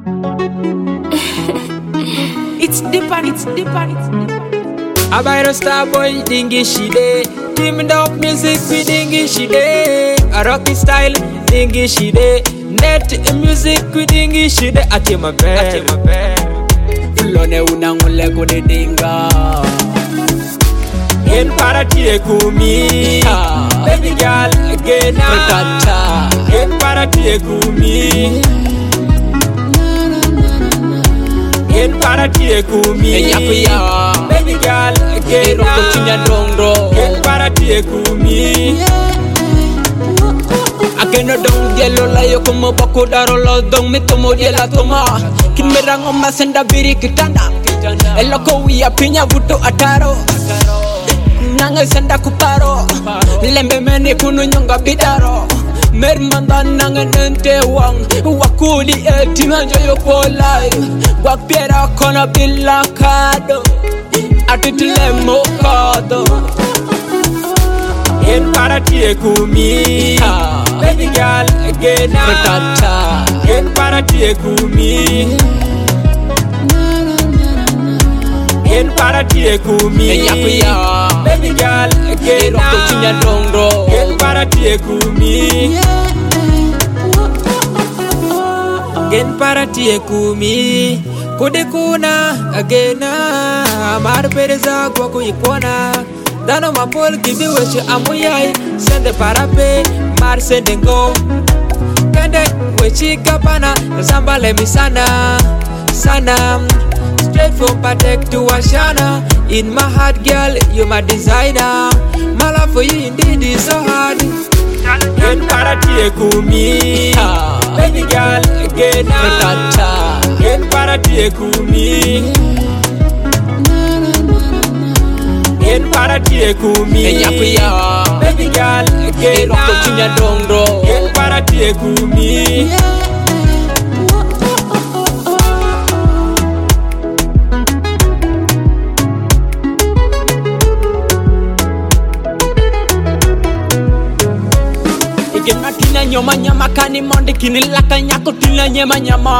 It's deeper, it's deeper, it's deeper. I buy the star boy dingy shide. Teamed up music with dingy shide. A rocky style dingy shide. Net music with dingy shide. Ati my bed. Fulone unangule kune dinga. In parati kumi. Baby girl again. Protata. In parati kumi. In parati kumi. Yakuya. Baby girl again. Roko chinya dongro. In parati kumi. Akeno dong dielo la yo como bako daro lo dong me tomo diela toma. Kin merang oma senda biri kitanda. Eloko wiya pinya buto ataro. Nanga senda kuparo. Lembe meni kunu nyonga bidaro. Mermanda nanga nente wang. Wakuli etima joyo polai. Wakpiera kona bila kado. Atitile mokado. In parati kumi. Baby girl again. Protata. In parati kumi. In parati kumi. Yakuya. Baby girl again. Roko chinya dongro. In parati kumi. In parati kumi. Kude kuna again. Mar pereza kwa kuikona. Dano mapol gibi weche amuyai. Sende parape, mar sende ngo. Kende wechi kapana, zambale mi sana, sana. Straight from Patek to Ashana. In my heart, girl, you my designer. My love for you indeed is so hard. In parati kumi. Baby girl, again. Protata. In parati kumi. In parati kumi. Yakuya. Baby girl again. Roko chinya dongro. In parati kumi. Igena tina nyoma nyama kani monde kinilaka nyako tina nyema nyama.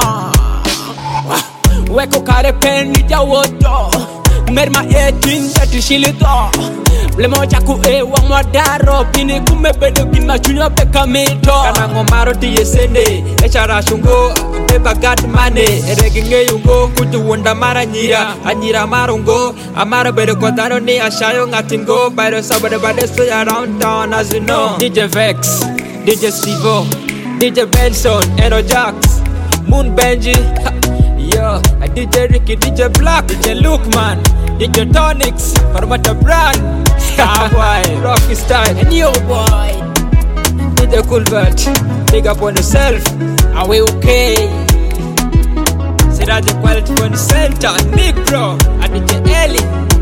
Weko kare peni jawoto. Merma etin dati shilito. Blemo chaku wa mwadaro. Pini kumebedo kina chunya peka mito. Kana ngomaro tiye sende. Echara shungo. Beba gat mane. Erege yungo. Kutu wanda mara nyira. Anyira marungo. Amara bedo kwa tano ni ashayo ngatingo. Bado sabade bade stay around town as you know. DJ Vex. DJ Stevo. DJ Benson. Eno Jax. Moon Benji. Yo, DJ Ricky, DJ Black, DJ Lukeman, DJ Tonics, Formata Brand, Starboy, Rocky Style, And yo boy. DJ Coolbert, big up on yourself, Are we okay? Siraja Quality on the center, Nick Bro, and DJ Ellie.